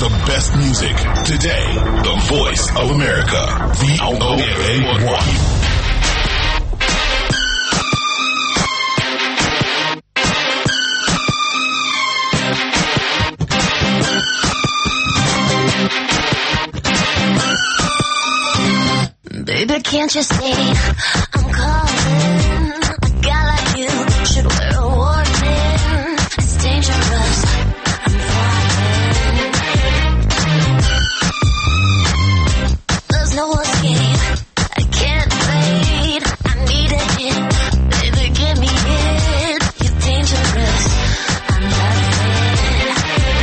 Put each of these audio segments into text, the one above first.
The best music. Today, the voice of America. VOA1. Baby, can't you see I'm calling? A guy like you should wear a warning. It's dangerous. I'm falling. There's no escape. I can't wait. I need a hit. Baby, give me it. You're dangerous. I'm loving it.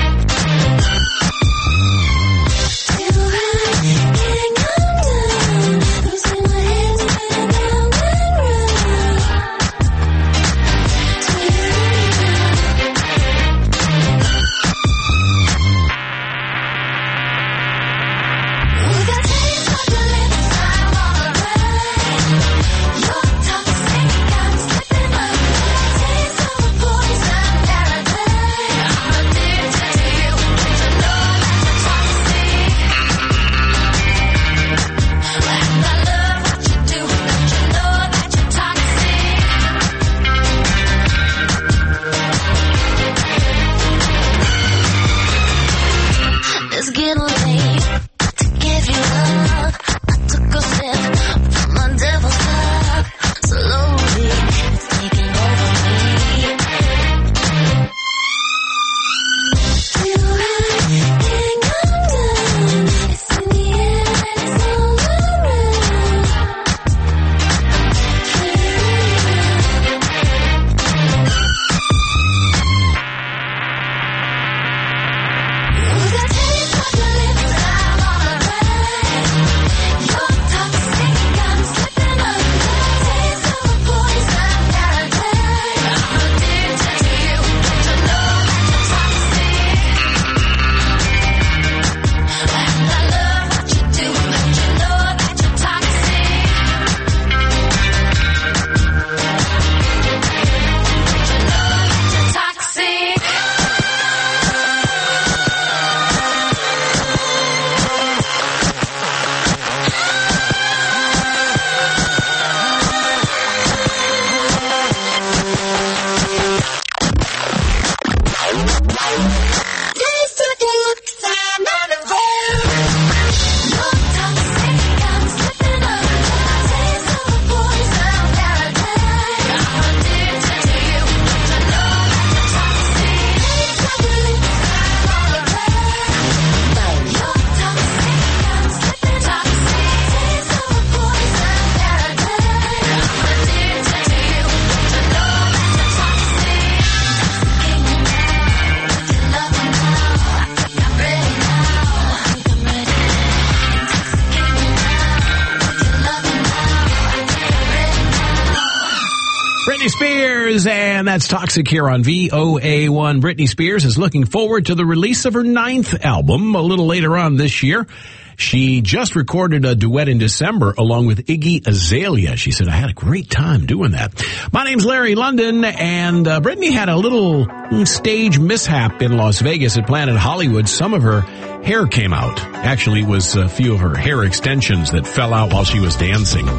And that's Toxic here on VOA1. Britney Spears is looking forward to the release of her 9th album a little later on this year. She just recorded a duet in December along with Iggy Azalea. She said, I had a great time doing that. My name's Larry London, and Britney had a little stage mishap in Las Vegas at Planet Hollywood. Some of her hair came out. Actually, it was a few of her hair extensions that fell out while she was dancing.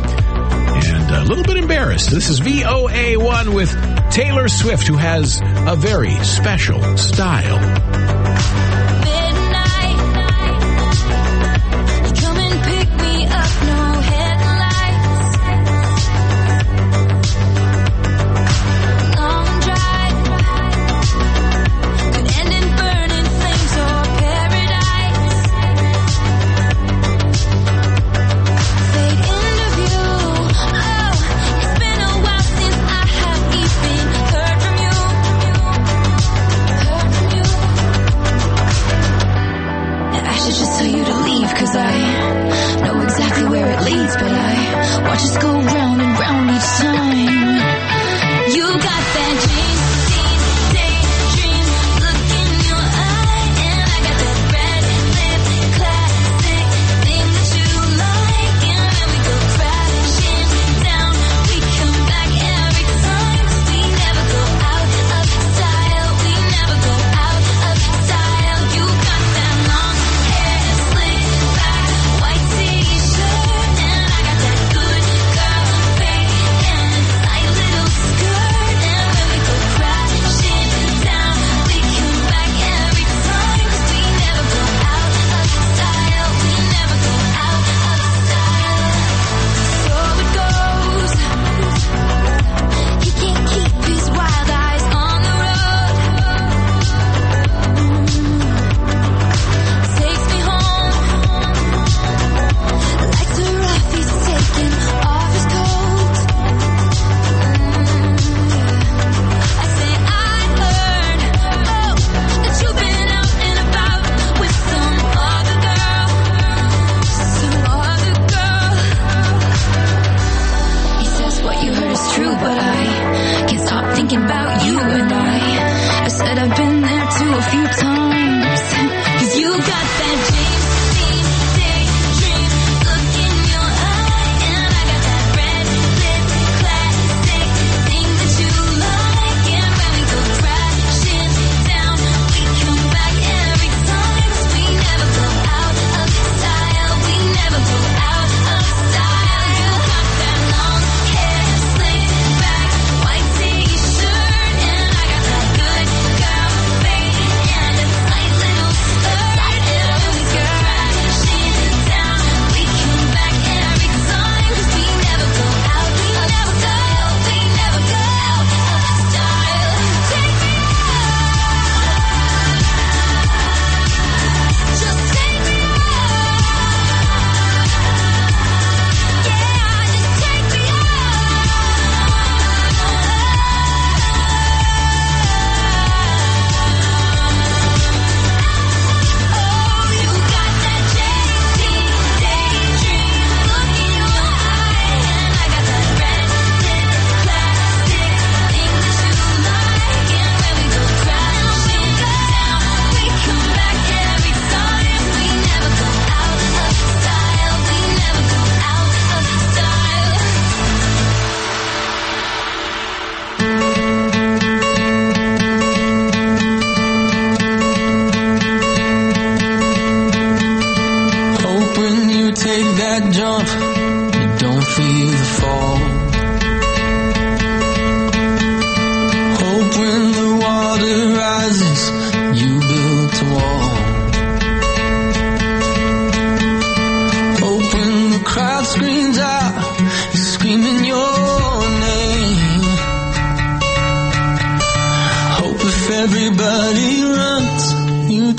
And a little bit embarrassed. This is VOA1 with Taylor Swift, who has a very special style.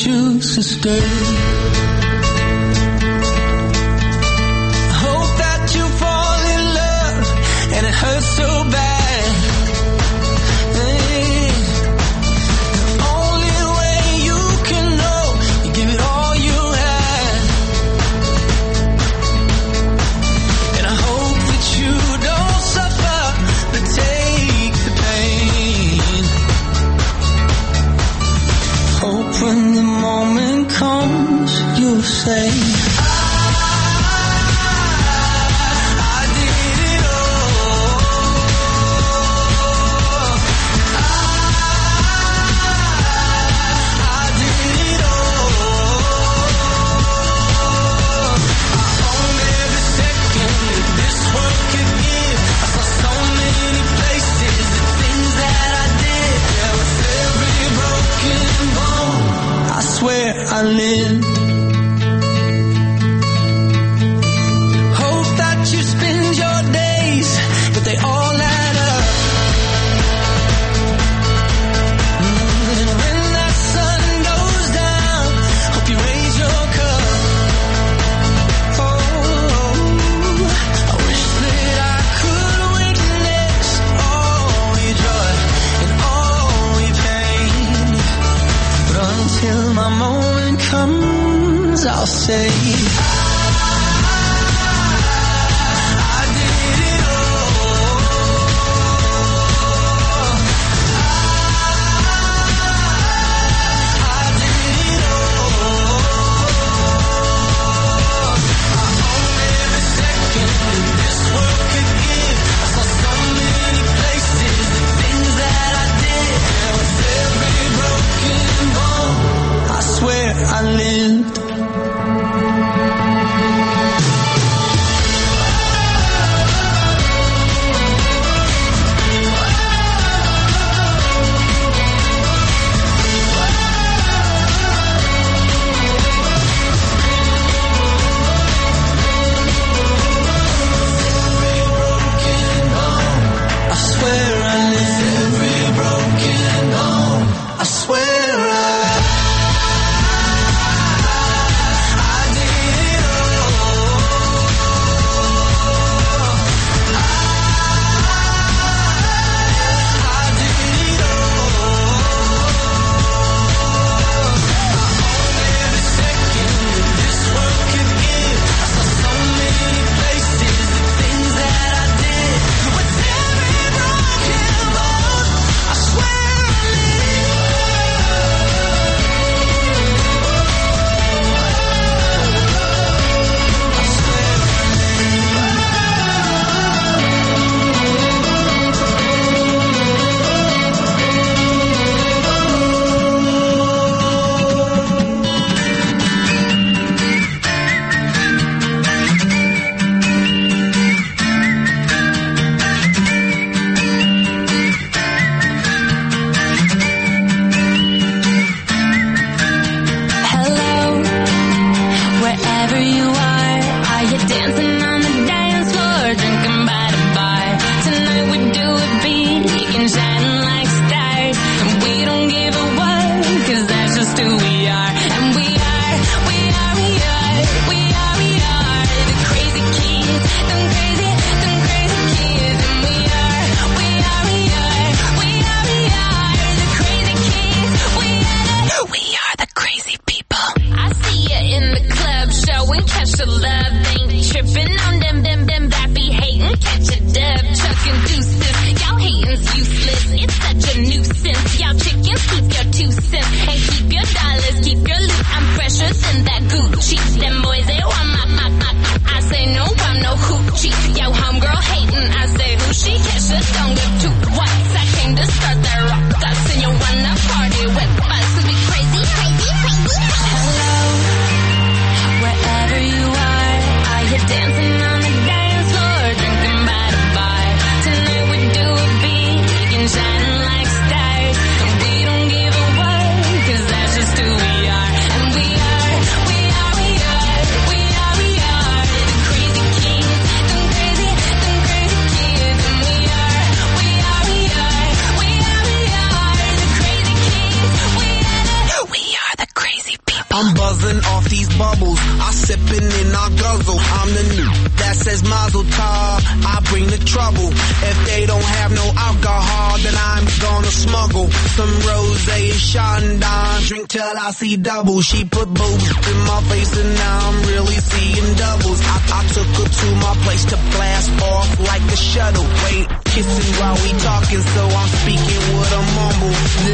you, sister. Hope that you fall in love and it hurts so bad. Hey. The only way you can know, you give it all you had. And I hope that you don't suffer, but take the pain. Hope when the moment comes, you'll say, I lived. Hope that you spend your days, but they all add up. And when that sun goes down, hope you raise your cup. Oh, I wish that I could witness all your joy and all your pain. But until my moment comes, I'll say, I did it all. I did it all. I own every second this world could give. I saw so many places, the things that I did. And with every broken bone, I swear I lived. I swear I lived. Every broken bone, I swear I I'm buzzing off these bubbles. I sippin' and I guzzle. I'm the new that says Mazel Tov. I bring the trouble. If they don't have no alcohol, then I'm gonna smuggle some rosé, Chandon. Drink till I see double. She put boobs in my face and now I'm really seeing doubles. I took her to my place to blast off like a shuttle. Wait, kissing while we talking, so I'm speaking with a mumble.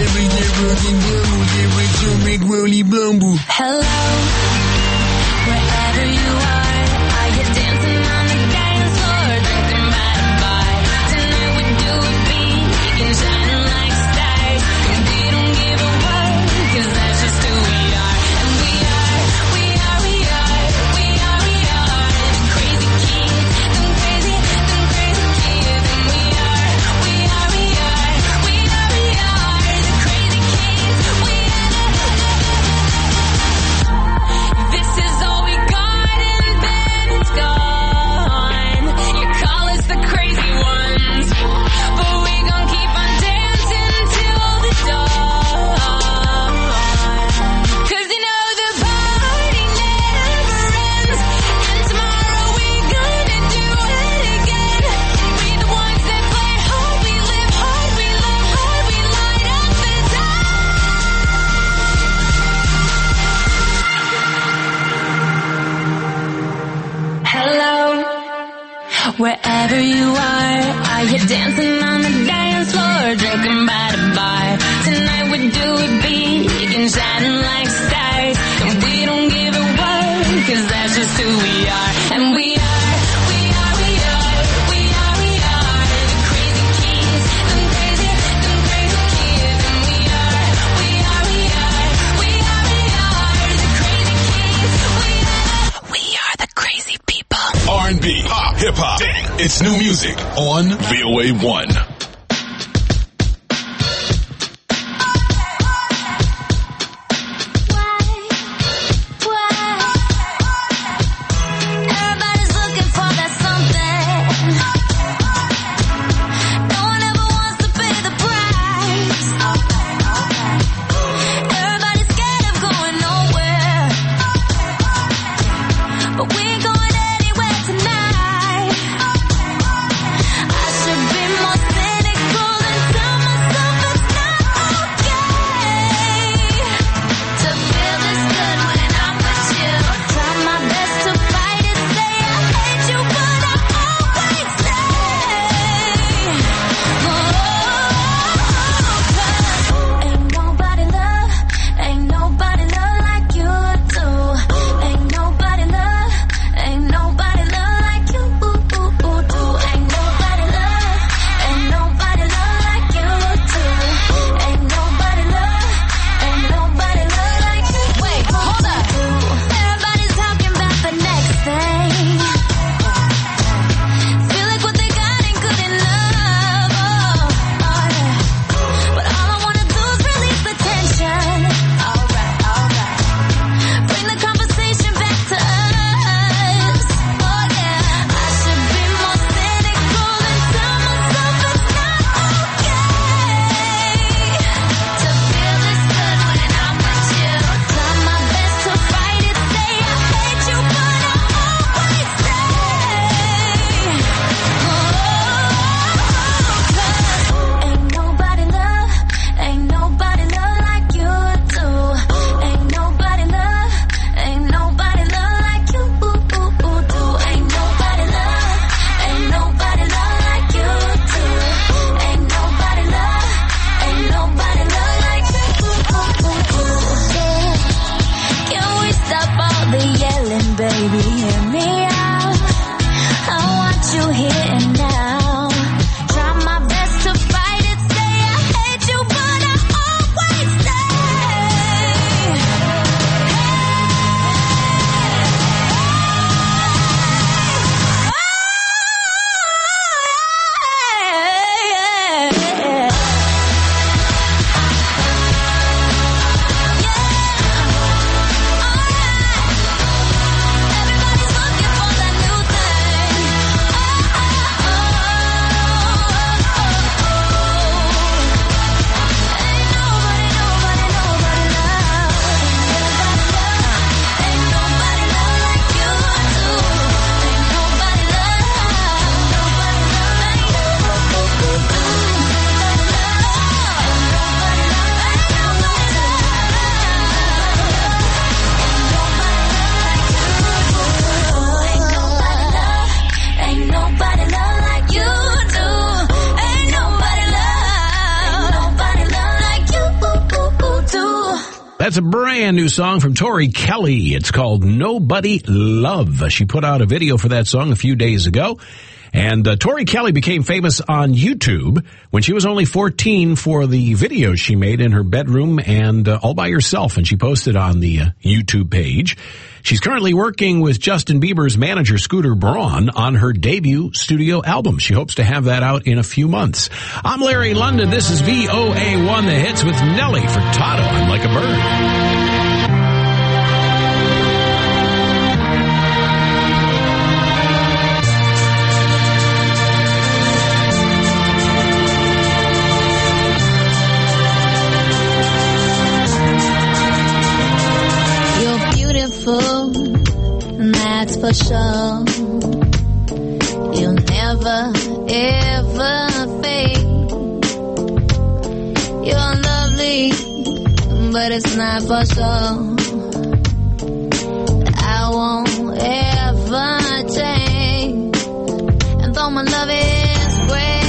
Hello, wherever you are, are you dancing on the dance floor, drinking by the bar? Tonight we do it big and shining like stars, and we don't give a word, 'cause that's just who we are. And we are the crazy kids, them crazy kids. And we are the crazy kids. This is all we got and then it's gone. You call us the crazy ones, but we gon' keep on dancing till the dawn. 'Cause you know the party never ends, and tomorrow we gonna do it again. We the ones that play hard, we live hard, we love hard, we light up the Hello, wherever you are you dancing on the dance floor, drinking by the bar? Tonight we do it big and shining like stars, and we don't give a word, 'cause that's just who we are. And we are the crazy kids, them crazy kids. And we are the crazy kids. We are the crazy people. R&B, pop, hip-hop. It's new music on VOA1. Everybody's looking for that something. No one ever wants to pay the price. Everybody's scared of going nowhere, but we ain't going anywhere tonight. I should be more That's a brand new song from Tori Kelly. It's called Nobody Love. She put out a video for that song a few days ago. And Tori Kelly became famous on YouTube when she was only 14 for the videos she made in her bedroom and all by herself. And she posted on the YouTube page. She's currently working with Justin Bieber's manager, Scooter Braun, on her debut studio album. She hopes to have that out in a few months. I'm Larry London. This is VOA1 The Hits with Nelly for Toto. I'm Like a Bird. That's for sure. You'll never, ever fade. You're lovely, but it's not for sure. I won't ever change. And though my love is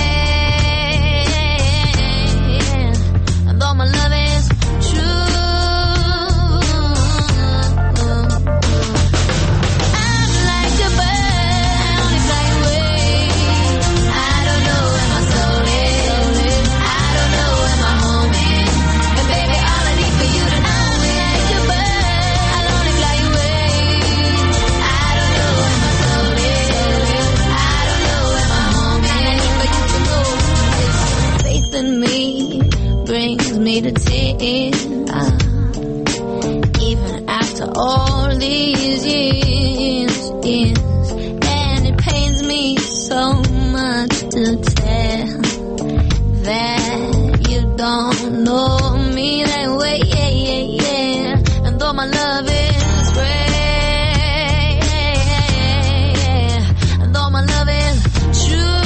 great, and though my love is true, me to tears, even after all these years, and it pains me so much to tell that you don't know me that way, and though my love is great, and though my love is true,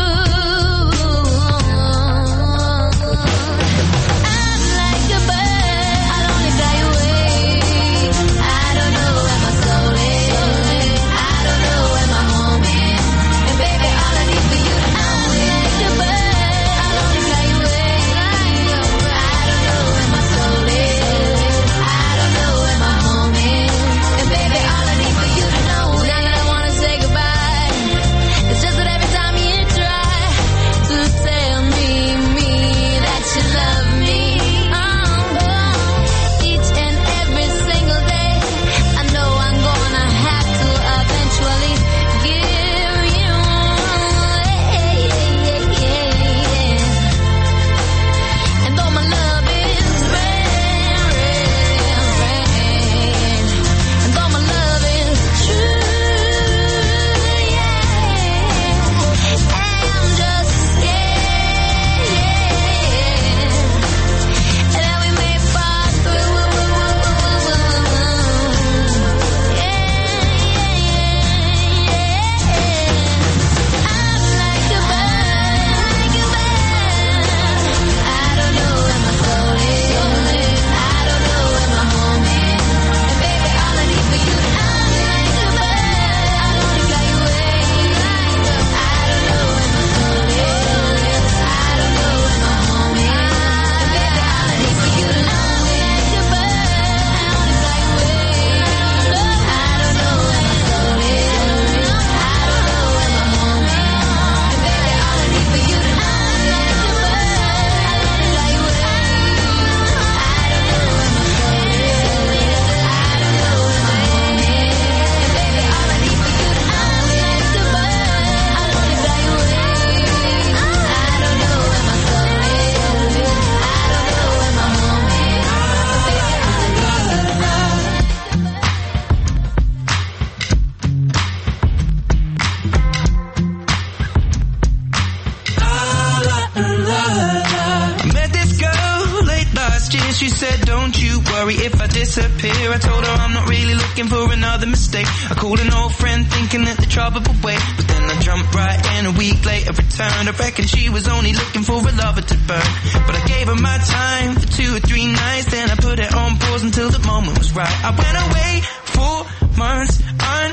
She said, don't you worry if I disappear. I told her I'm not really looking for another mistake. I called an old friend thinking that the trouble would wait, but then I jumped right in. A week later returned. I reckon she was only looking for a lover to burn, but I gave her my time for 2 or 3 nights. Then I put it on pause until the moment was right. I went away 4 months until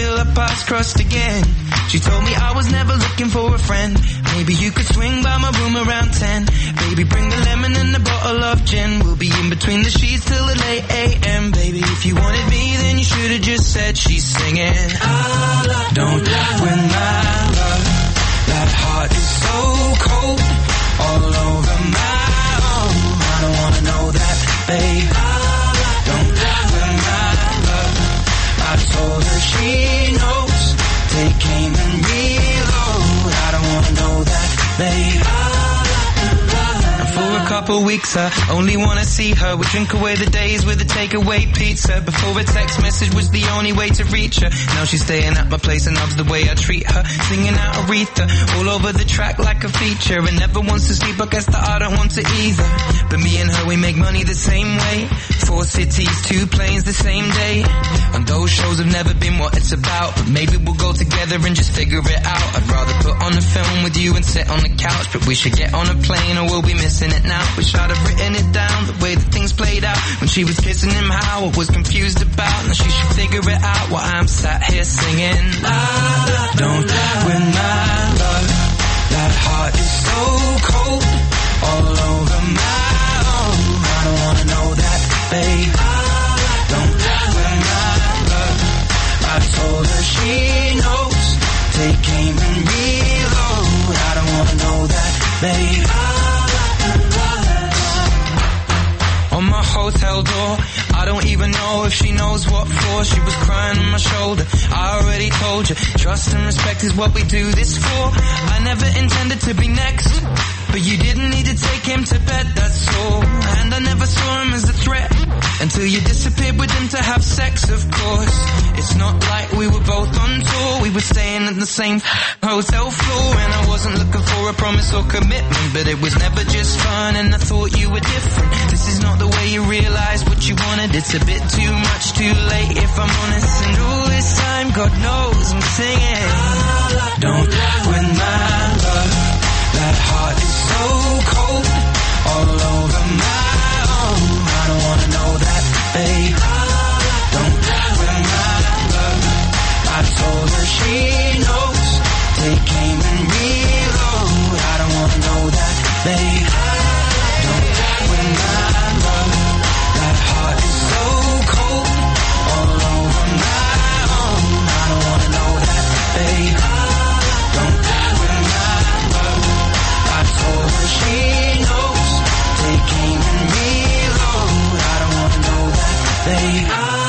until our paths crossed again. She told me I was never looking for a friend. Maybe you could swing by my room around 10. Baby, bring the lemon and a bottle of gin. We'll be in between the sheets till the late a.m. Baby, if you wanted me, then you should have just said she's singing. Don't win my love. That heart is so cold, all over my own. I don't wanna know that, babe. Don't win my love. I told her she knows. Take aim and reload. I don't wanna know that, babe. And for a couple weeks I only wanna see her. We drink away the days with a takeaway pizza. Before a text message was the only way to reach her. Now she's staying at my place and loves the way I treat her. Singing out Aretha all over the track like a feature. And never wants to sleep, I guess that I don't want to either. But me and her, we make money the same way. 4 cities, 2 planes the same day. And those shows have never been what it's about. But maybe we'll go together and just figure it out. I'd rather put on a film with you and sit on the couch. But we should get on a plane or we'll be missing it now. Wish I'd have written it down, the way that things played out. When she was kissing him, how I was confused about. Now she should figure it out while I'm sat here singing. Don't win my love. That heart is so cold, all over my own. I don't wanna know that, babe. Don't win my love. I told her she knows. Take aim and reload. I don't wanna know that, babe. On my hotel door, I don't even know if she knows what for. She was crying on my shoulder. I already told you, trust and respect is what we do this for. I never intended to be next, but you didn't need to take him to bed, that's all. And I never saw him as a threat until you disappeared with him to have sex, of course. It's not like we were both on tour. We were staying at the same hotel floor. And I wasn't looking for a promise or commitment, but it was never just fun and I thought you were different. This is not the way you realize what you wanted. It's a bit too much too late if I'm honest. And all this time, God knows I'm singing. Don't win my love. That heart is so cold, all over my own. I don't wanna know that, babe. Don't win my love. I told her she knows. Take aim and reload. I don't wanna know that, babe. Don't win my love. That heart is so cold, all over my own. I don't wanna know that, babe. Don't win my love. I told her she knows. Take aim and reload. I don't wanna know that, babe.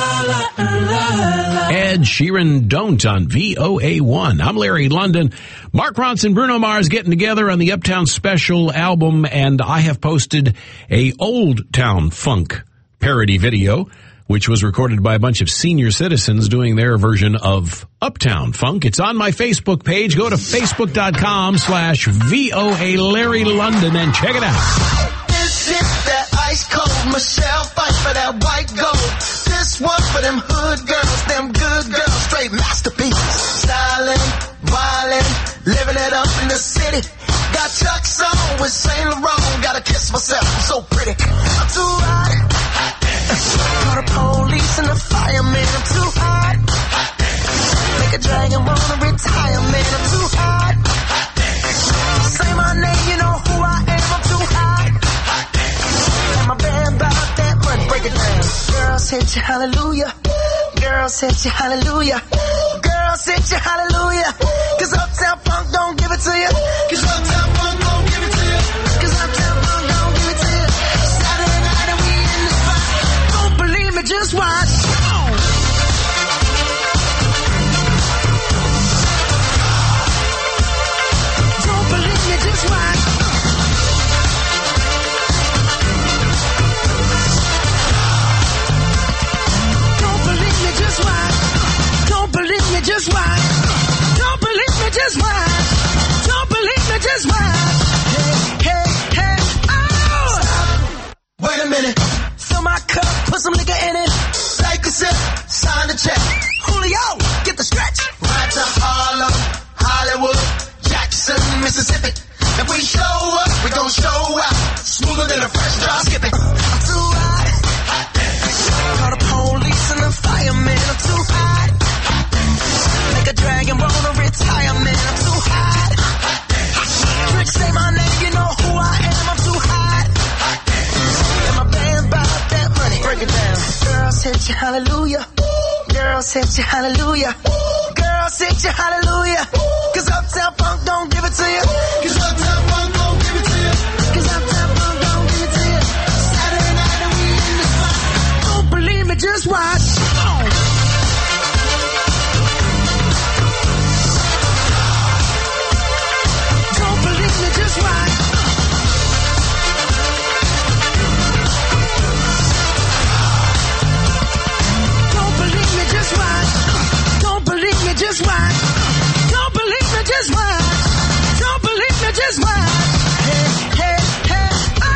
Ed Sheeran, Don't on VOA1. I'm Larry London. Mark Ronson, Bruno Mars getting together on the Uptown Special album, and I have posted a Old Town Funk parody video, which was recorded by a bunch of senior citizens doing their version of Uptown Funk. It's on my Facebook page. Go to facebook.com/VOA Larry London and check it out. This is that ice cold Michelle fight for that white gold. This one for them hood girls, them good girls, straight masterpieces. Styling, wildin', living it up in the city. Got Chuck's on with Saint Laurent. Gotta kiss myself, I'm so pretty. I'm too hot. Call the police and the fireman. I'm too hot. Make a dragon wanna retire, man. I'm too hot. Say my name, you know who I am. I'm too hot. And my band about that money, break it down. Girls hit you, hallelujah. Girls hit you, hallelujah. Girls hit you, hallelujah. 'Cause Uptown Funk don't give it to you. 'Cause Uptown Funk don't give it to you. 'Cause Uptown Funk don't give it to you. Saturday night and we in the spot. Don't believe me, just watch. Don't believe me, just watch. Don't believe me, just watch. Don't believe me, just watch. Don't believe me, just watch. Don't believe me, just watch. Hey, hey, hey, oh! Wait a minute. Fill my cup, put some liquor in it. Take a sip, sign the check. Julio, get the stretch. Ride to Harlem, Hollywood, Jackson, Mississippi. If we show up, we gon' show out. Smoother than a fresh drop skipping. I'm too hot. Call the police and the fireman. I'm too hot. hallelujah. Girls hit you hallelujah. Girls hit you hallelujah. Cause Uptown Funk don't give it to you. Cause Uptown Funk don't give it to you. Cause Uptown Funk don't give it to you. Saturday night and we in the spot. Don't believe me, just watch. Don't believe me, just watch. Just watch. Don't believe me, just watch. Don't believe me, just watch. Don't believe me, just watch. Hey, hey, hey,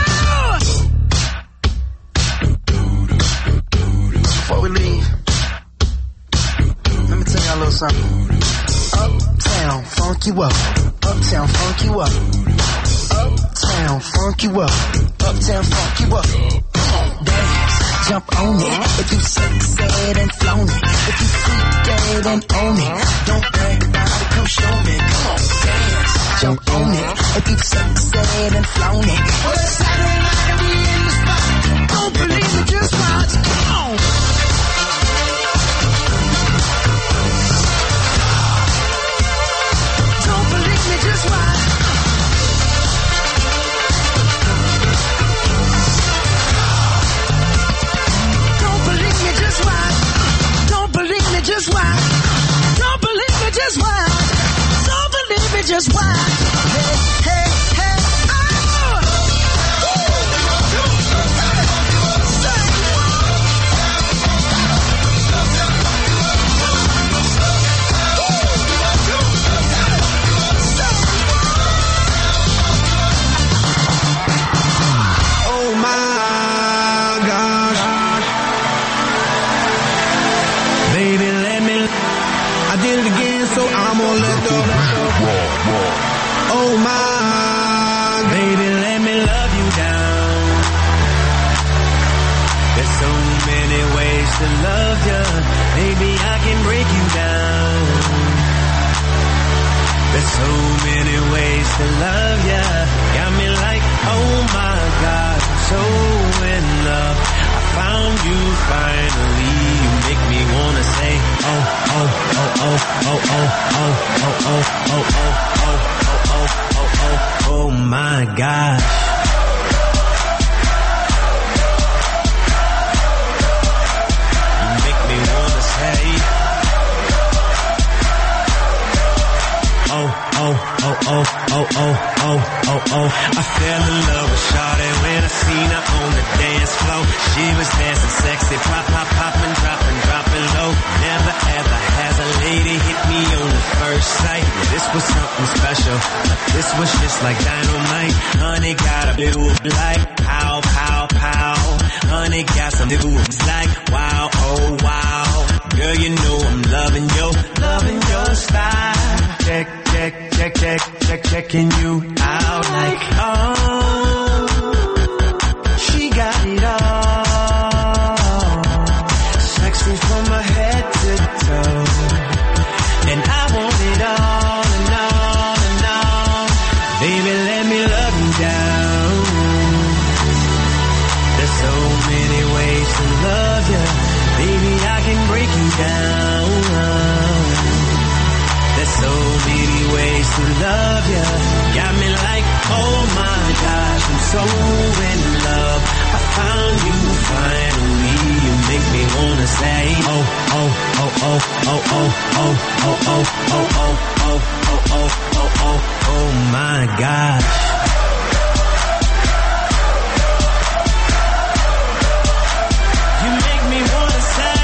oh! Before we leave, let me tell y'all a little something. Uptown, funk you up. Uptown, funk you up. Uptown, funk you up. Uptown, funk you up. Come on, dance. Jump on it. If you succeed and flown it. If you freak dead and own it. Don't brag about it, come show me. Come on, dance. Jump on it. If you succeed and flown it. Well, it's Saturday night and we in the spot. Don't believe me, just watch. Come on. Don't believe me, just watch. Just watch. Don't believe me, just watch. Don't believe me, just watch. Don't believe me, just watch. Hey, hey, hey, oh! Oh my gosh. Baby, let me. I did it again, so I'm gonna let go. Oh my, baby, let me love you down. There's so many ways to love you. Baby, I can break you down. There's so many ways to love you. Got me like, oh my God, I'm so in love. I found you finally. You make me wanna say, oh, oh, oh, oh, oh, oh, oh, oh, oh, oh, oh, oh, oh, oh, oh, oh my gosh. You make me wanna say, oh, oh, oh, oh, oh, oh, oh, oh, oh. I fell in love with Shawty when I seen her on the dance floor. She was dancing sexy, pop, pop, poppin', dropping low. Never ever has a lady hit me on the first sight. This was something special, but this was just like dynamite. Honey got a blue like pow, pow, pow. Honey got some moves like wow, oh wow. Girl, you know I'm loving your style. Checking you out like, oh, she got it all. Sexy from my head to toe. And I want it all and all and all. Baby, let me love you down. There's so many ways to love you. Baby, I can break you down. There's so many ways to love you. Got me like, oh my gosh, I'm so in love. I found you finally. You make me wanna say, oh, oh, oh, oh, oh, oh, oh, oh, oh, oh, oh, oh, oh, oh, oh, oh my gosh. You make me wanna say,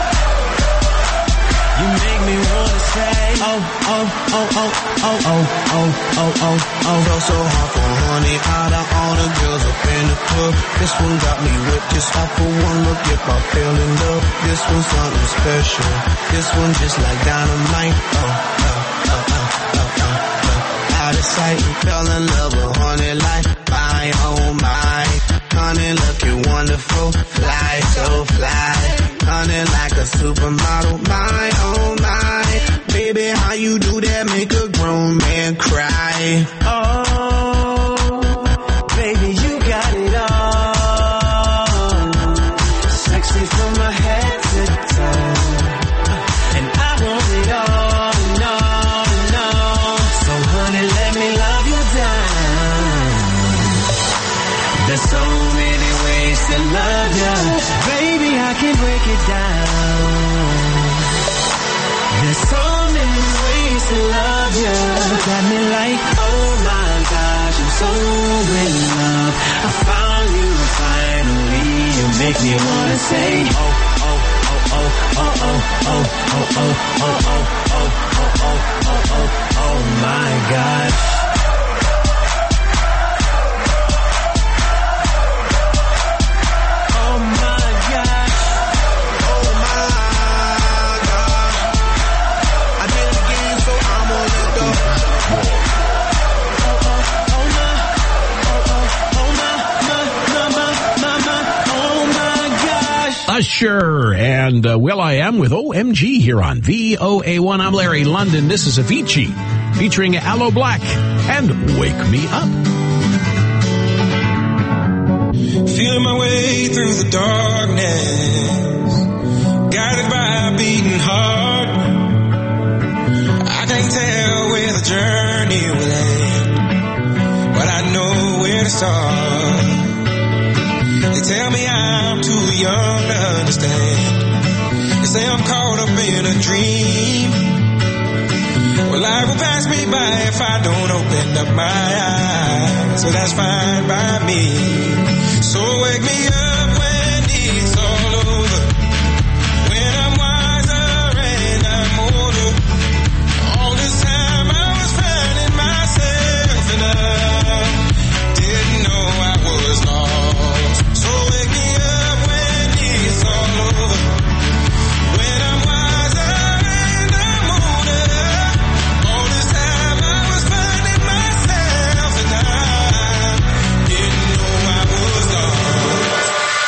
you make me wanna say, oh, oh, oh, oh, oh, oh, oh, oh, oh, oh. Felt so hard for honey, out of all the girls up in the club. This one got me whipped just off of one look. If I fell in love, this one's something special. This one just like dynamite. Oh, oh, oh, oh, oh, oh, oh. Out of sight, and fell in love with honey like my, oh my. Honey looking wonderful, fly, so fly. Honey like a supermodel, my, oh my. Baby, how you do that make a grown man cry? Oh, baby, you got it all. Sexy from my head to got me like, oh my gosh, I'm so in love. I found you finally. You make me wanna say, oh, oh, oh, oh, oh, oh, oh, oh, oh, oh, oh, oh, oh, oh, oh, oh, oh my God. Usher and will.i.am with OMG here on VOA1. I'm Larry London. This is Avicii featuring Aloe Black and Wake Me Up. Feeling my way through the darkness, guided by a beating heart. I can't tell where the journey will end, but I know where to start. They tell me I'm too young to understand. They say I'm caught up in a dream. Well, life will pass me by if I don't open up my eyes. So that's fine by me. So wake me up when it's all over, when I'm wiser and I'm older. All this time I was finding myself and I didn't know I was lost. So wake me up when it's all over, when I'm wiser and I'm older. All this time I was finding myself and I didn't know I was lost.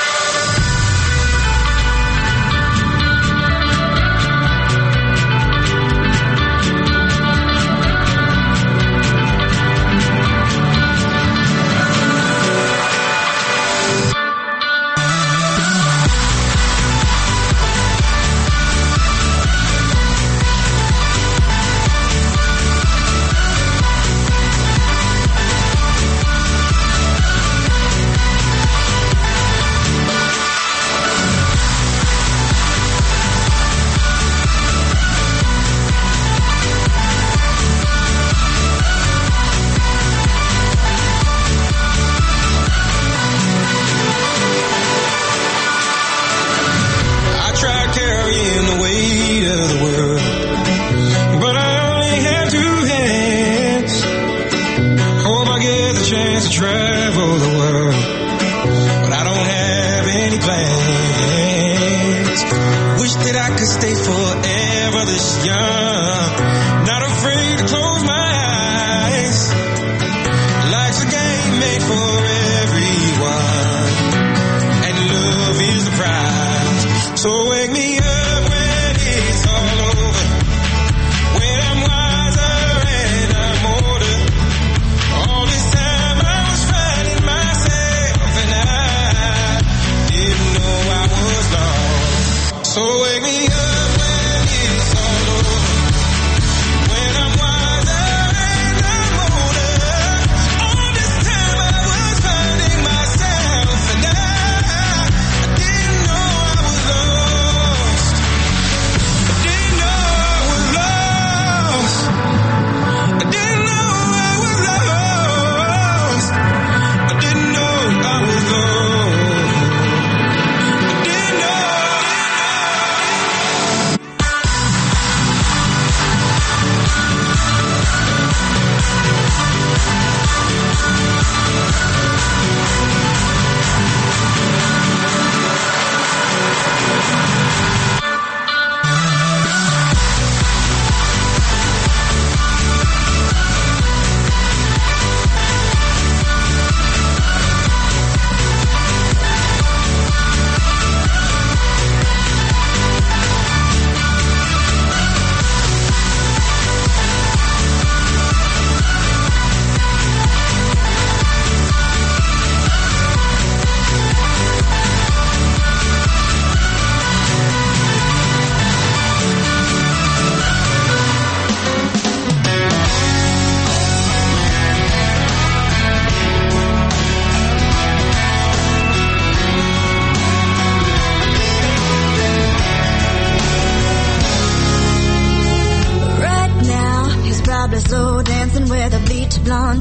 I tried carrying the weight of the world, but I only have two hands. Hope I get the chance to travel the world, but I don't have any plans. Wish that I could stay forever this young, not afraid to close my eyes. Life's a game made for everyone, and love is the prize. So wake me up when it's all over, when I'm wiser and I'm older. All this time I was finding myself and I didn't know I was lost. So wake me up when it's all over,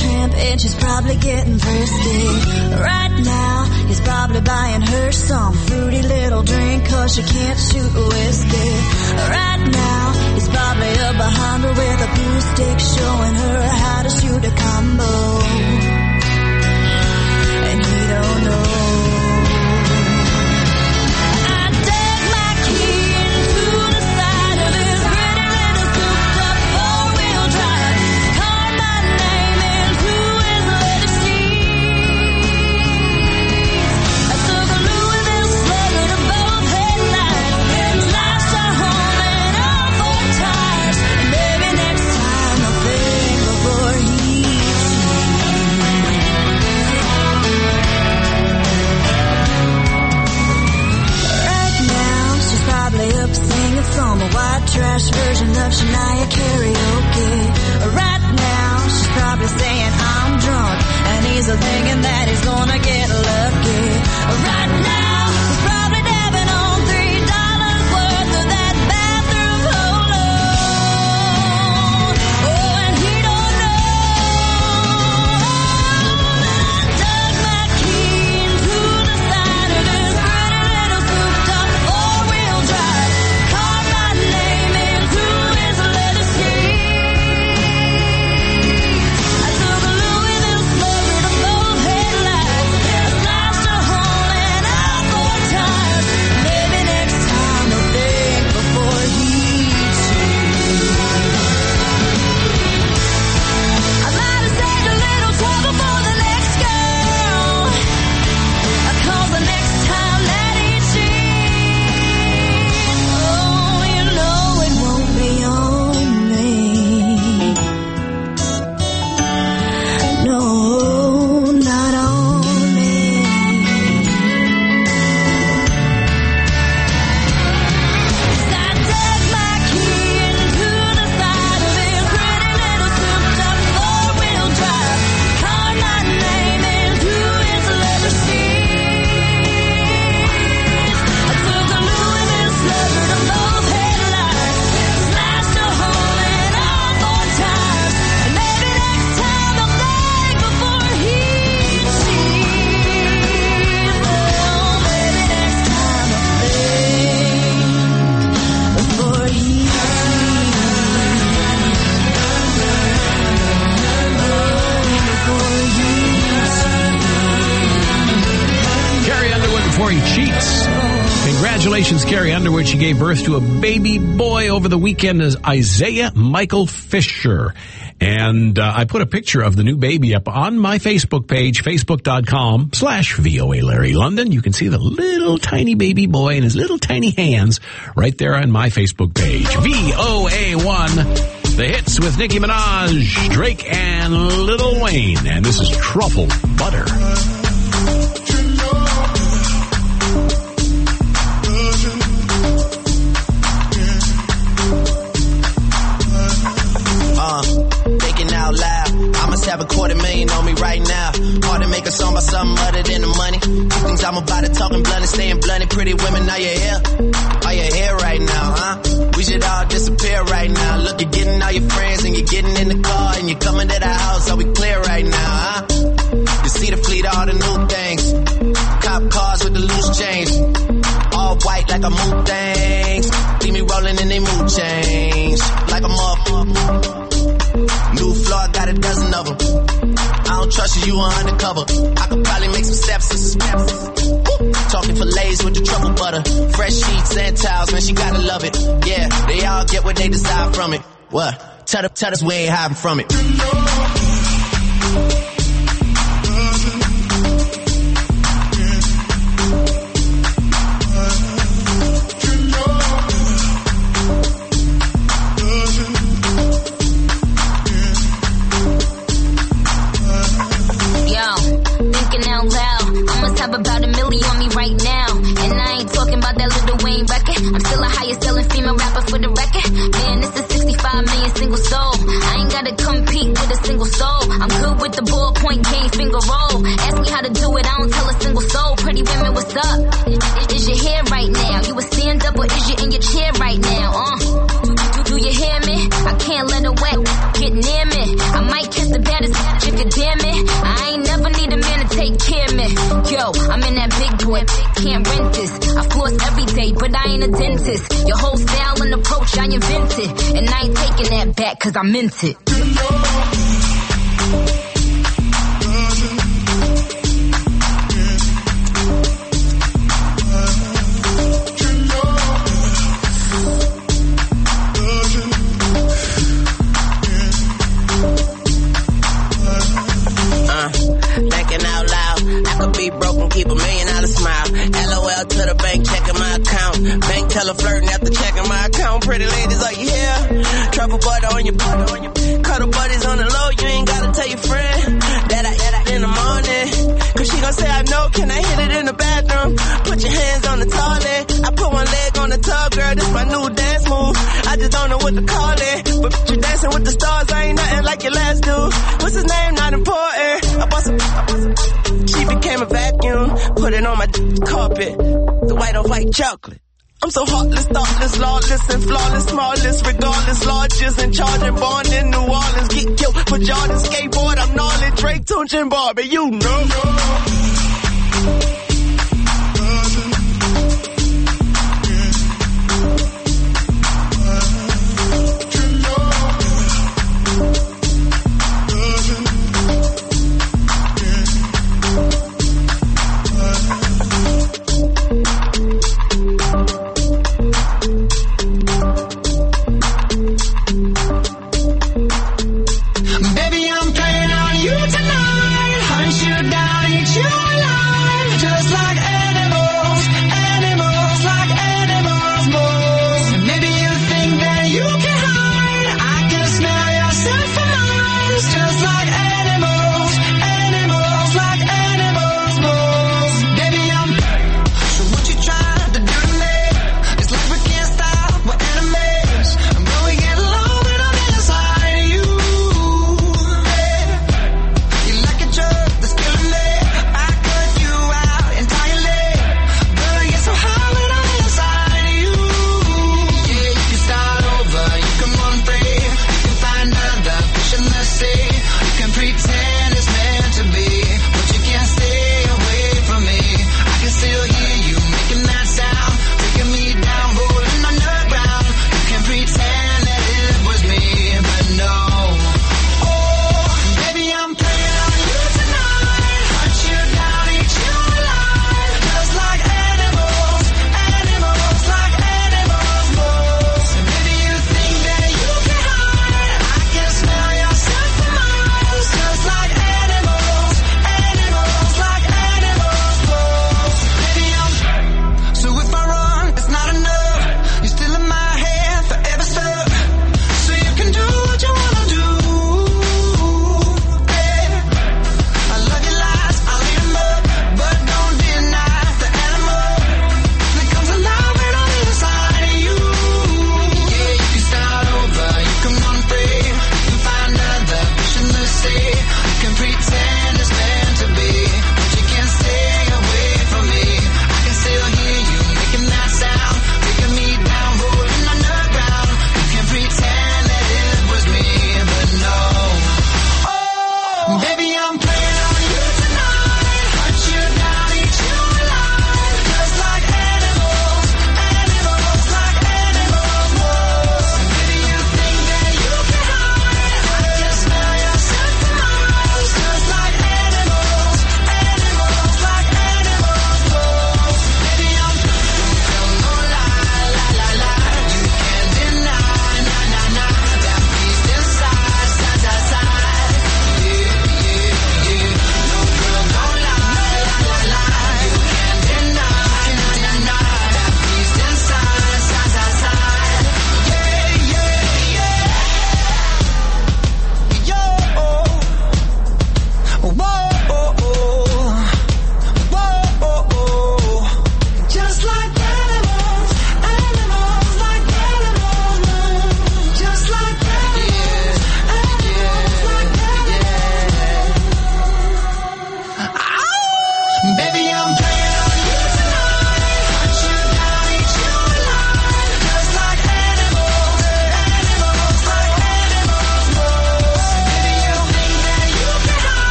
tramp and she's probably getting thirsty. Right now, he's probably buying her some fruity little drink 'cause she can't shoot whiskey. Right now, he's probably up behind her with a glue stick showing her how to shoot a combo. And he don't know. Some white trash version of Shania karaoke. Right now, she's probably saying I'm drunk, and he's thinking that he's gonna get lucky. Right now, he's probably dabbing on $3 worth of that bathroom polo. Oh, and he don't know that I dug my key into the side of this pretty little souped-up four-wheel drive. Congratulations, Carrie Underwood. She gave birth to a baby boy over the weekend as Isaiah Michael Fisher. And I put a picture of the new baby up on my Facebook page, facebook.com/VOA Larry London. You can see the little tiny baby boy in his little tiny hands right there on my Facebook page. VOA1, the hits with Nicki Minaj, Drake, and Lil Wayne. And this is Truffle Butter. Have $250,000 on me right now. Hard to make a song about something other than the money. Two things I'm about to talking blunt and staying blunt. Pretty women, are you here? Are you here right now, huh? We should all disappear right now. Look, you're getting all your friends and you're getting in the car and you're coming to the house. Are we clear right now, huh? You see the fleet, all the new things. Cop cars with the loose change. All white like a mood things. See me rolling in they mood change. Like a motherfucker. New floor, I got a dozen of them. I don't trust you, you are undercover. I could probably make some steps. Talking fillets with the truffle butter. Fresh sheets and towels, man, she gotta love it. Yeah, they all get what they desire from it. What? Tell us we ain't hiding from it. About $1 million on me right now. And I ain't talking about that Lil Wayne record. I'm still a highest selling female rapper for the record. Man, this is 65 million single soul. I ain't gotta compete with a single soul. I'm good with the ballpoint game finger roll. Ask me how to do it, I don't tell a single soul. Pretty women, what's up? Is your hair right now? You a stand up or is you in your chair right now? Do you hear me? I can't let her wet get near me. I might kiss the baddest chick a a dentist. Your whole style and approach, I invented. And I ain't taking that back, cause I meant it. Thinking out loud, I could be broke and keep $1 million smile. LOL to the bank, checking my account. Bank teller flirting after checking my account. Pretty ladies, are you here? Truffle butter on your cuddle buddies on the low. You ain't gotta tell your friend that I in the morning. Cause she gon' say I know, can I hit it in the bathroom? Put your hands on the toilet. I put one leg on the tub, girl, this my new dance move. I just don't know what to call it. But you dancing with the stars, I ain't nothing like your last dude. What's his name? Not important. She became a vacuum, put it on my carpet, the white on white chocolate. I'm so heartless, thoughtless, lawless, and flawless, smallest, regardless, largest, and charging, born in New Orleans, get killed for Jordan, skateboard, I'm gnarly, Drake, Tunch, and Barbie, you know. Baby, I'm playing on you tonight. Hunt you down, eat you alive. Just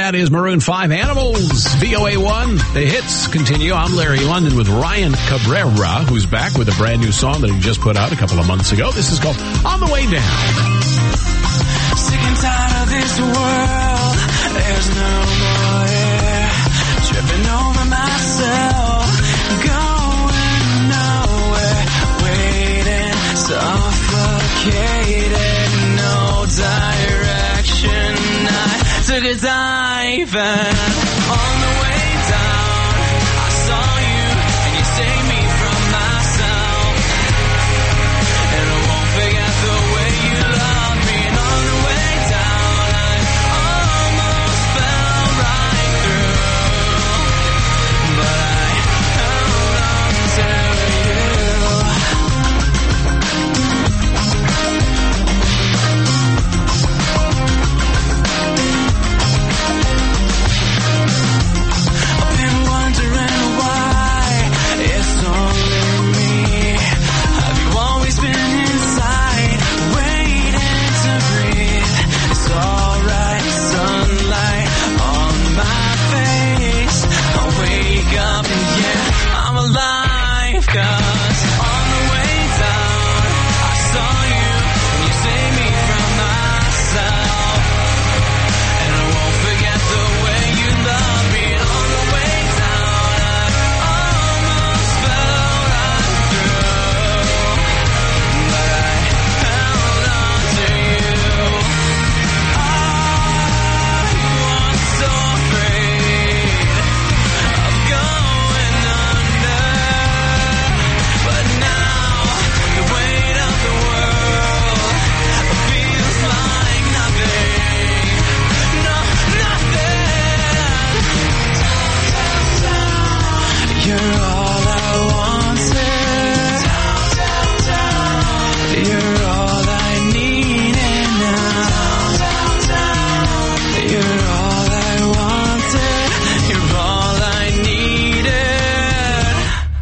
that is Maroon 5 Animals, VOA1. The hits continue. I'm Larry London with Ryan Cabrera, who's back with a brand new song that he just put out a couple of months ago. This is called On the Way Down. Sick and tired of this world. There's no more air. Tripping over myself. Going nowhere. Waiting, suffocated. No direction. I took a dive and on the way down I saw you and you saved me from myself. And I won't forget the way you loved me. And on the way down I almost fell right through, but I held on to you. I've been wondering why it's only me. Have you always been inside, waiting to breathe? It's alright, sunlight on my face. I wake up and yeah, I'm alive. 'Cause on the way down I saw you and you saved me from myself. And I won't forget the way you loved me. And on the way down I almost fell right through, but I held on to you. I was so afraid of going under, but now the weight of the world feels like nothing. No, nothing. You're all I wanted. You're all I needed now. You're all I wanted. You're all I needed.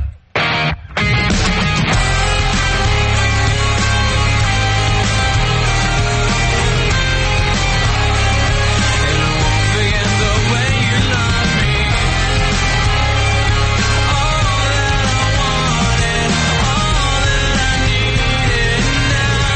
And I won't forget the way you love me. All that I wanted, all that I needed now.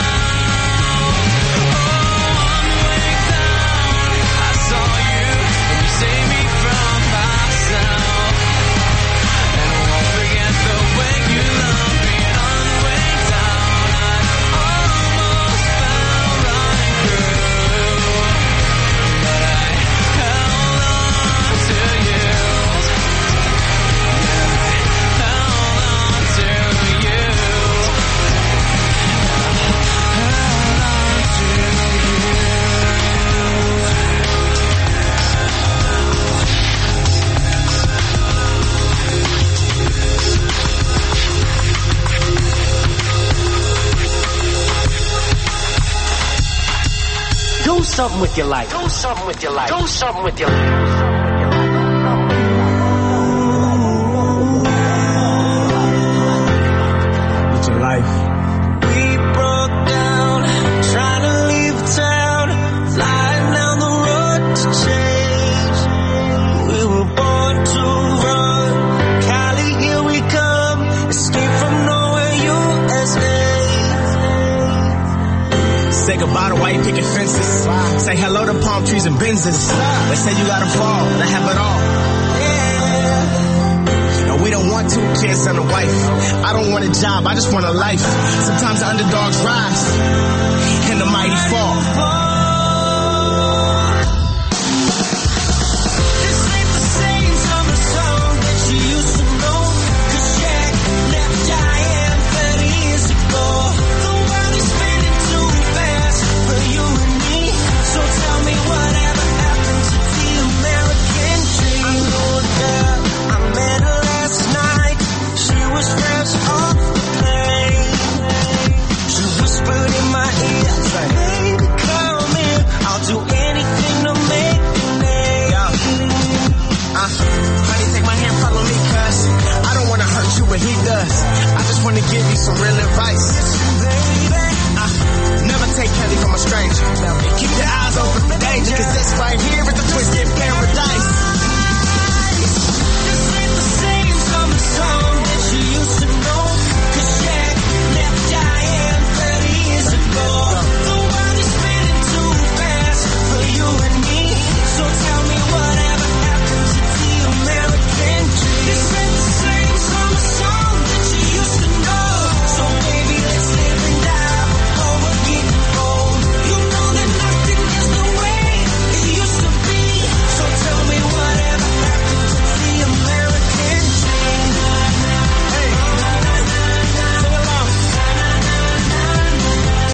On the way down, I saw you and you saved me from myself. And I won't forget the way you love me. And on the way down, I almost fell right through, but I held on to you. Held on to you. Held on to Do something with your life. Do something with your life. Do something with your life. With your life. We broke down, trying to leave town, flying down the road to change. We were born to run, Cali, here we come, escape from nowhere, USA. Say goodbye to white picket fences. Say hello to palm trees and Benzes. They say you gotta fall to have it all. And we don't want 2 kids and a wife. I don't want a job, I just want a life. Sometimes the underdogs rise and the mighty fall.